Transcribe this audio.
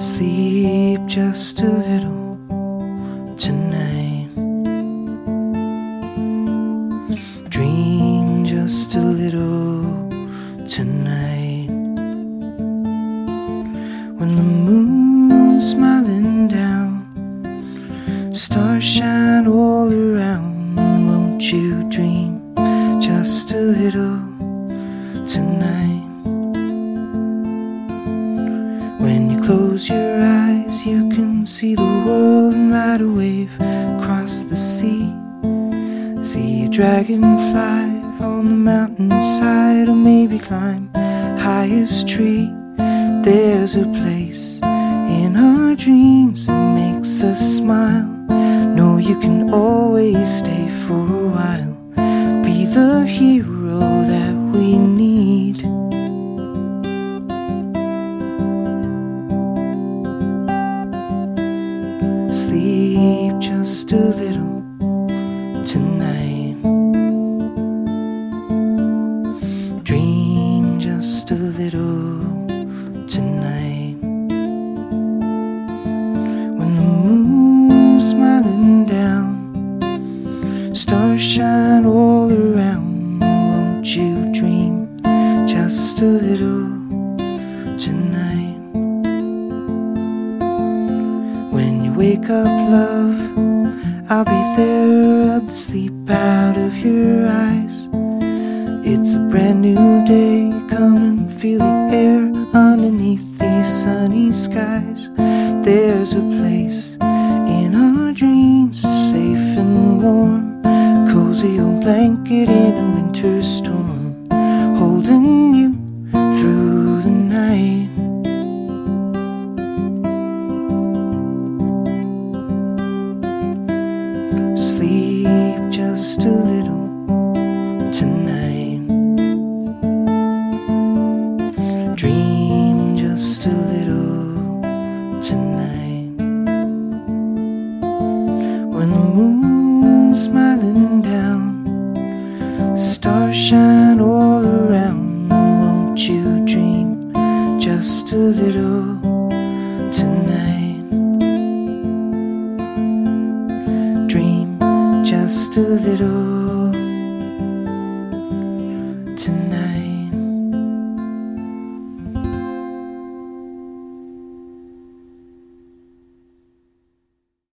Sleep just a little tonight. Dream just a little tonight. When the moon's smiling down, stars shine all around. Won't you dream just a little tonight? When you close your eyes, you can see the world and ride a wave across the sea. See a dragonfly on the mountainside, or maybe climb highest tree. There's a place in our dreams that makes us smile. Know you can always stay for a while. Be the hero that we need. Sleep just a little tonight. Dream just a little tonight. When the moon's smiling down, stars shine all around. Won't you dream just a little tonight? When you wake up, love, I'll be there. Rub the sleep out of your eyes. It's a brand new day. Come and feel the air underneath these sunny skies. There's a place in our dreams, safe and warm, cozy old blanket in a winter storm, holding you through the night. Sleep just a little tonight. Dream just a little tonight. When the moon's smiling down, stars shine all around. Won't you dream just a little tonight? Dream just a little